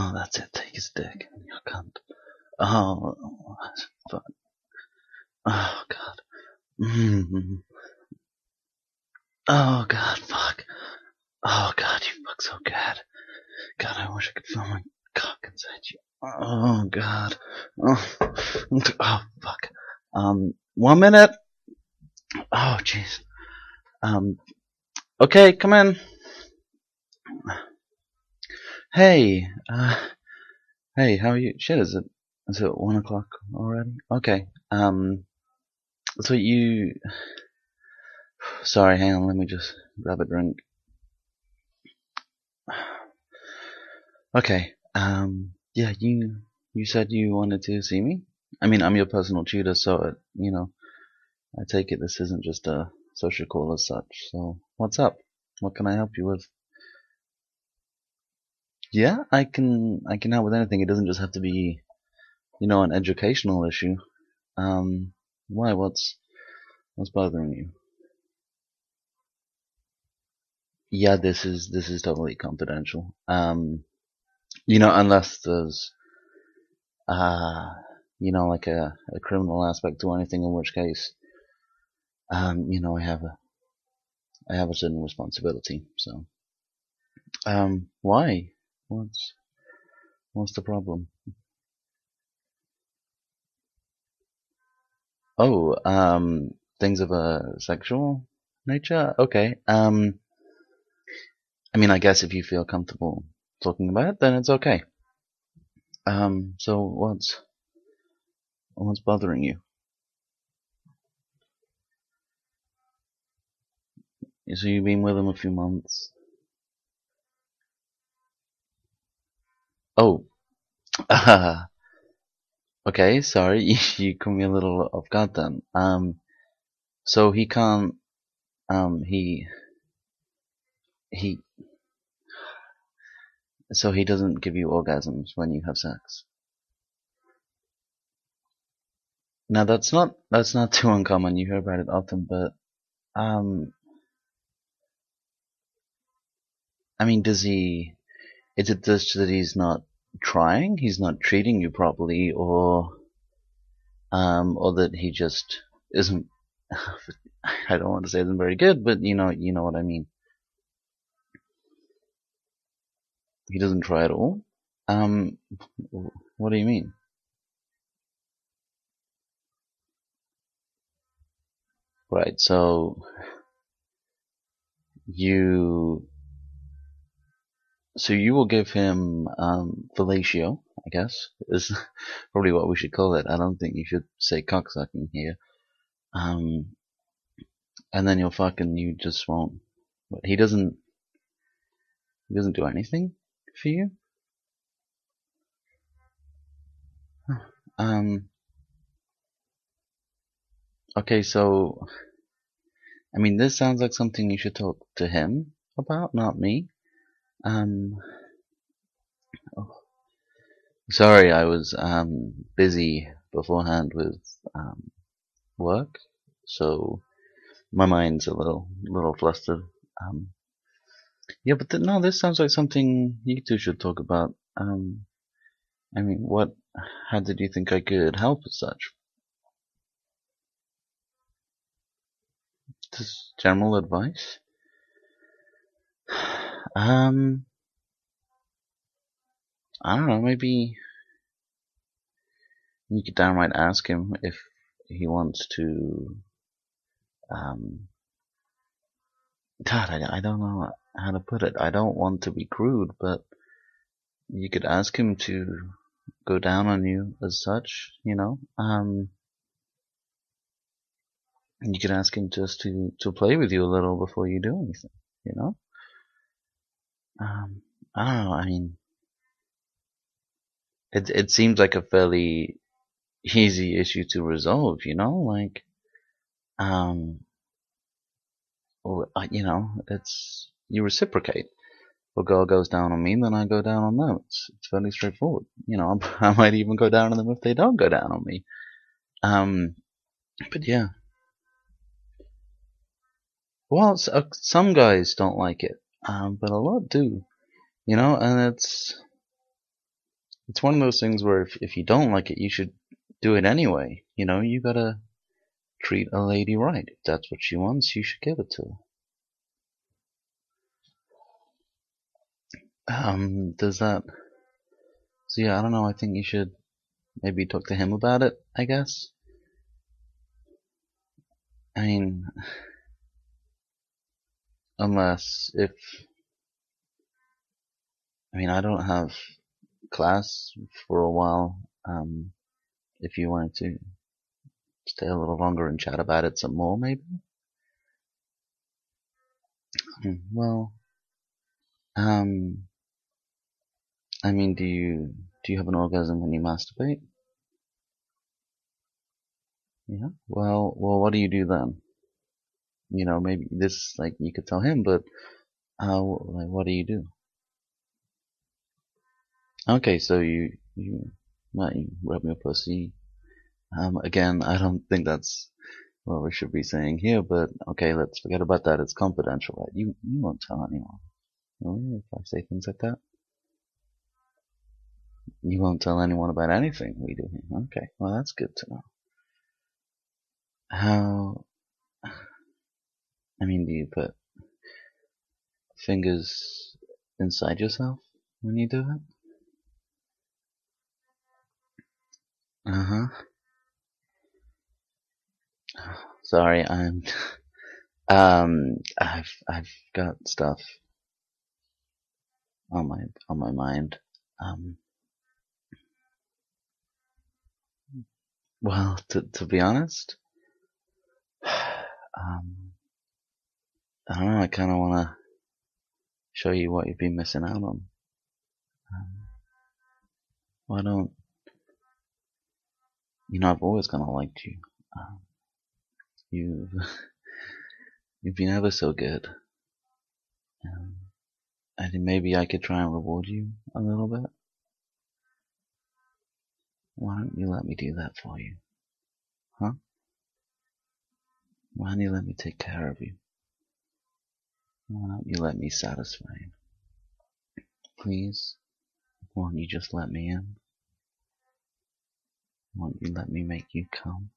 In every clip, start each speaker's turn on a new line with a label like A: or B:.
A: Oh, that's it. Take his dick. You cunt. Oh, fuck. Oh, God. Mm. Oh, God, fuck. Oh, God, you fuck so good. God, I wish I could feel my cock inside you. Oh, God. Oh, fuck. 1 minute. Oh, jeez. Um, okay, come in. Hey, hey, how are you? Shit, is it 1 o'clock already? Okay, so sorry, hang on, let me just grab a drink. Okay, yeah, you said you wanted to see me? I mean, I'm your personal tutor, so, I take it this isn't just a social call as such, so what's up? What can I help you with? Yeah, I can help with anything. It doesn't just have to be, an educational issue. Why? What's bothering you? Yeah, this is totally confidential. Unless there's uh, like a criminal aspect to anything, in which case, I have a certain responsibility. So, why? What's what's the problem? Oh, things of a sexual nature. Okay. I mean, I guess if you feel comfortable talking about it, then it's okay. So what's bothering you? So you've been with him a few months. Oh, okay. Sorry, you caught me a little off guard then. So he can't. He. So he doesn't give you orgasms when you have sex. Now that's not too uncommon. You hear about it often, but um, I mean, does he? Is it just that he's not trying? He's not treating you properly, or that he just isn't. I don't want to say isn't very good, but you know what I mean. He doesn't try at all. Um, what do you mean? Right. You, so you will give him fellatio, I guess, is probably what we should call it. I don't think you should say cocksucking here. Um, and then you'll fucking you just won't. But he doesn't do anything for you. Um, okay, so I mean, this sounds like something you should talk to him about, not me. Um, oh, sorry, I was busy beforehand with work, so my mind's a little flustered. Um, yeah, but no, this sounds like something you two should talk about. I mean, how did you think I could help as such? Just general advice? Um, I don't know, maybe you could downright ask him if he wants to, um, God, I don't know how to put it. I don't want to be crude, but you could ask him to go down on you as such, and you could ask him just to play with you a little before you do anything, you know? Um, I don't know, I mean, it seems like a fairly easy issue to resolve, like, um, it's, you reciprocate. If a girl goes down on me, then I go down on them. It's fairly straightforward. I might even go down on them if they don't go down on me. Um, but yeah. Well, some guys don't like it, but a lot do, and it's It's one of those things where if you don't like it, you should do it anyway. You know, you gotta treat a lady right. If that's what she wants, you should give it to her. Does that? So yeah, I don't know. I think you should maybe talk to him about it, I guess. I mean, unless if, I mean, I don't have class for a while. If you wanted to stay a little longer and chat about it some more, maybe. Well, I mean, do you have an orgasm when you masturbate? Yeah. Well, what do you do then? You know, maybe this, like, you could tell him, but like, what do you do? Okay, so you rub your pussy. Again, I don't think that's what we should be saying here, but okay, let's forget about that. It's confidential, right? You won't tell anyone, will you, if I say things like that? You won't tell anyone about anything we do here. Okay, well, that's good to know. How? I mean, do you put fingers inside yourself when you do it? Uh huh. Sorry, I've got stuff on my mind. Um, well, to be honest, I don't know. I kind of want to show you what you've been missing out on. Why don't you know? I've always kind of liked you. You've you've been ever so good. I think maybe I could try and reward you a little bit. Why don't you let me do that for you? Huh? Why don't you let me take care of you? Why don't you let me satisfy you? Please? Won't you just let me in? Won't you let me make you come?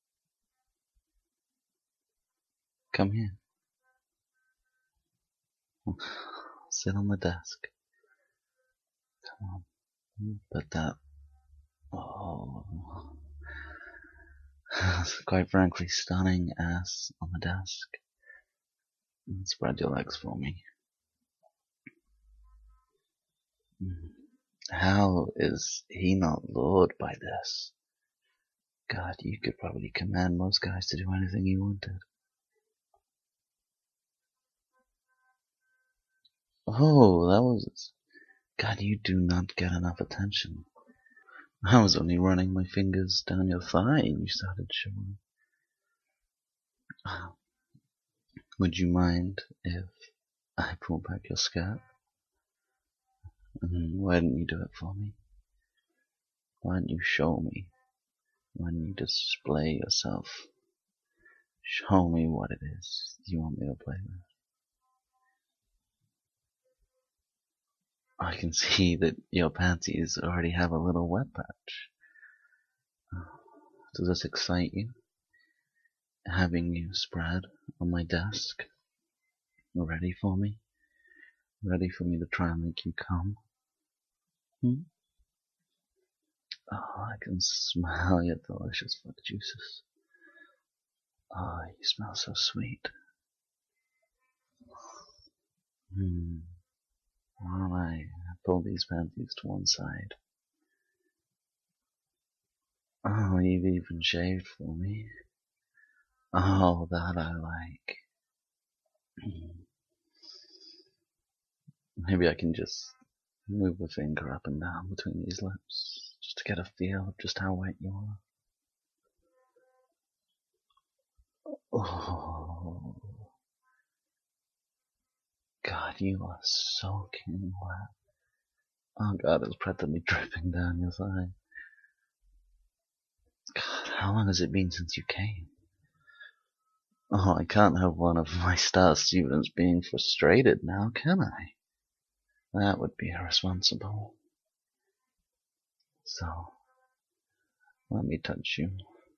A: Come here. Sit on the desk. Come on. Put that. Oh. Quite frankly, stunning ass on the desk. And spread your legs for me. How is he not lured by this? God, you could probably command most guys to do anything you wanted. Oh, that was... God, you do not get enough attention. I was only running my fingers down your thigh and you started showing. Would you mind if I pull back your skirt? Why didn't you do it for me? Why didn't you show me? Why didn't you display yourself? Show me what it is you want me to play with. I can see that your panties already have a little wet patch. Does this excite you? Having you spread on my desk? Ready for me? Ready for me to try and make you come? Oh, I can smell your delicious fuck juices. Oh, you smell so sweet. Why don't I pull these panties to one side? Oh, you've even shaved for me. Oh, that I like. Maybe I can just move a finger up and down between these lips, just to get a feel of just how wet you are. Oh, God, you are soaking wet. Oh, God, it's practically dripping down your thigh. God, how long has it been since you came? Oh, I can't have one of my star students being frustrated now, can I? That would be irresponsible. So, let me touch you.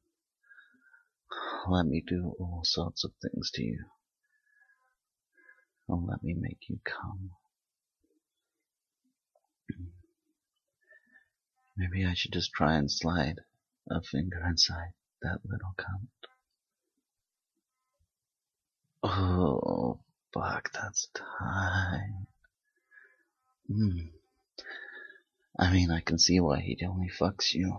A: Let me do all sorts of things to you. And let me make you come. Maybe I should just try and slide a finger inside that little cunt. Oh, fuck, that's tight. I mean, I can see why he only fucks you.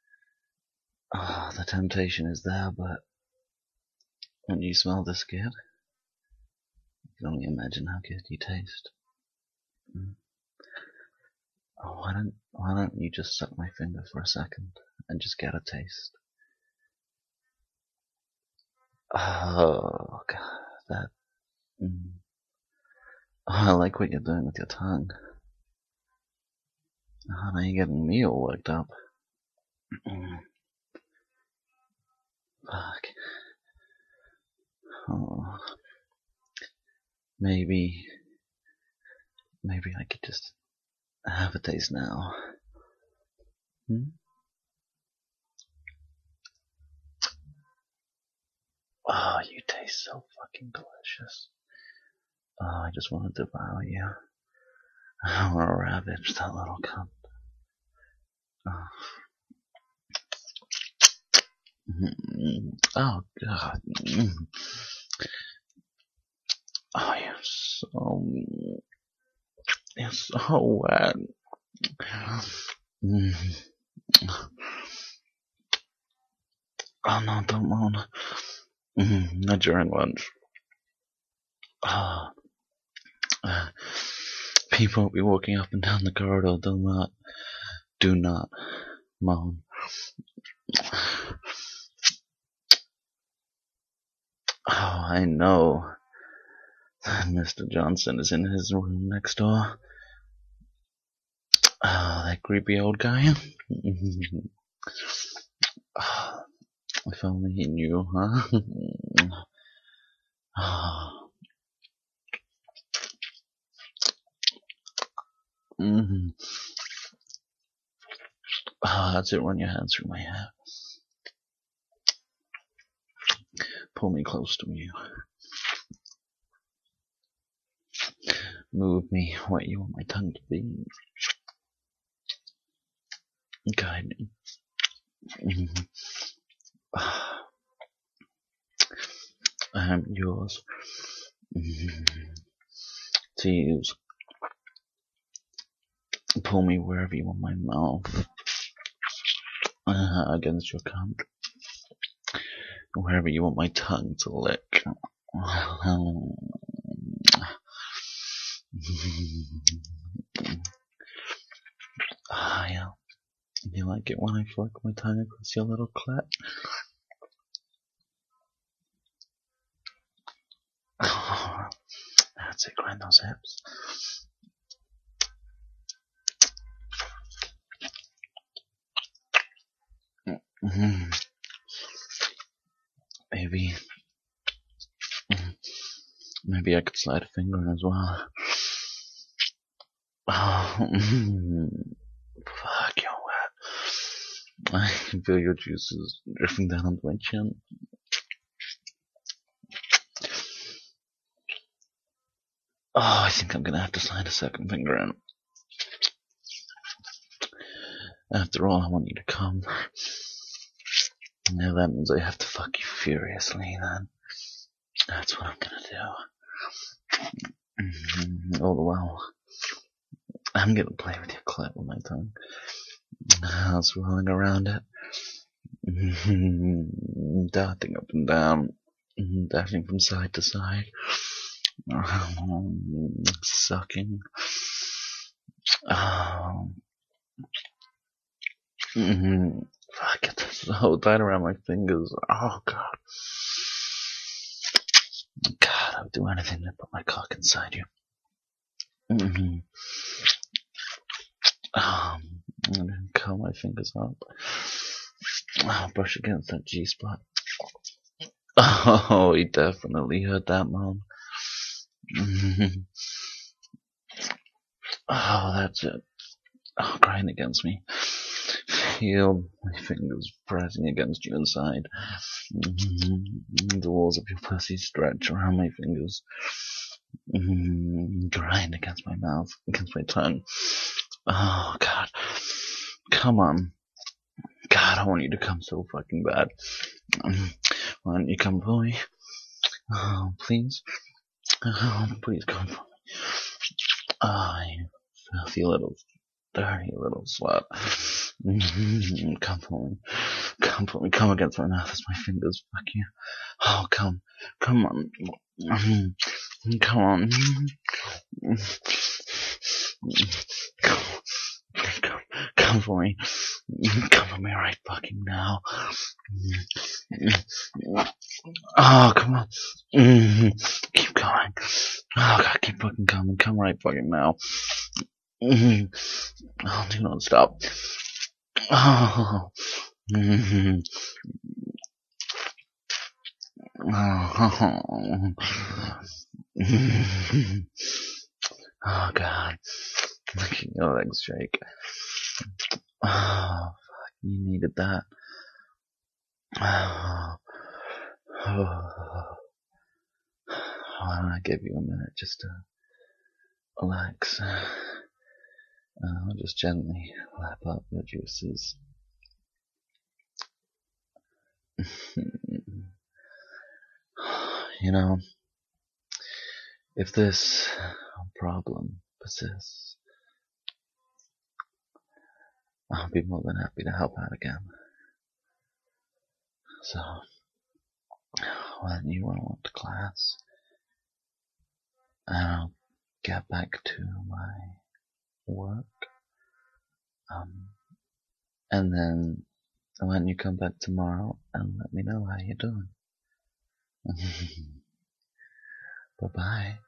A: The temptation is there, but when you smell this good, you can only imagine how good you taste. Oh, why don't you just suck my finger for a second and just get a taste? Oh, God, that... Oh, I like what you're doing with your tongue. Oh, now you're getting me all worked up. Fuck. Oh. Maybe I could just have a taste now. Oh, you taste so fucking delicious. Oh, I just want to devour you. I want to ravage that little cunt. Oh, God. Oh, you're so wet. Oh, no, don't moan. Not during lunch. People will be walking up and down the corridor. Do not moan. Oh, I know that Mr. Johnson is in his room next door. Oh, that creepy old guy. If only he knew, huh? That's it, run your hands through my hair. Pull me close to you. Move me where you want my tongue to be. Guide me. I am yours to use. Pull me wherever you want my mouth. Against your cunt. Wherever you want my tongue to lick. Yeah. You like it when I flick my tongue across your little clit? That's it, grind those hips. Maybe I could slide a finger in as well. Oh, fuck, you're wet. I can feel your juices drifting down onto my chin. Oh, I think I'm gonna have to slide a second finger in. After all, I want you to come. Now that means I have to fuck you furiously, then. That's what I'm gonna do. All the while, I'm gonna play with your clit with my tongue. Swirling around it. Darting up and down. Dashing from side to side. Sucking. Fuck, it's so tight around my fingers. Oh, God. God, I would do anything to put my cock inside you. I'm gonna curl my fingers up. Brush against that G-spot. Oh, he definitely heard that moan. Oh, that's it. Oh, grind against me. feel my fingers pressing against you inside. The walls of your pussy stretch around my fingers. Grind against my mouth, against my tongue. Oh, God. Come on. God, I want you to come so fucking bad. Why don't you come for me? Oh, please. Oh, please come for me. I feel a little dirty, a little sweat. Come for me. Come for me. Come against my mouth as my fingers. Fuck you. Oh, come. Come on. Come on. Come for me. Come for me right fucking now. Oh, come on. Keep going. Oh, God, keep fucking coming. Come right fucking now. Oh, do not stop. Oh. Oh, God. Making your legs shake. Oh, fuck. You needed that. Oh. Why don't I give you a minute just to relax? I'll just gently lap up your juices. You know, if this problem persists, I'll be more than happy to help out again. So, when you roll up to class, I'll get back to my work. And then when you come back tomorrow, and let me know how you're doing. Bye-bye.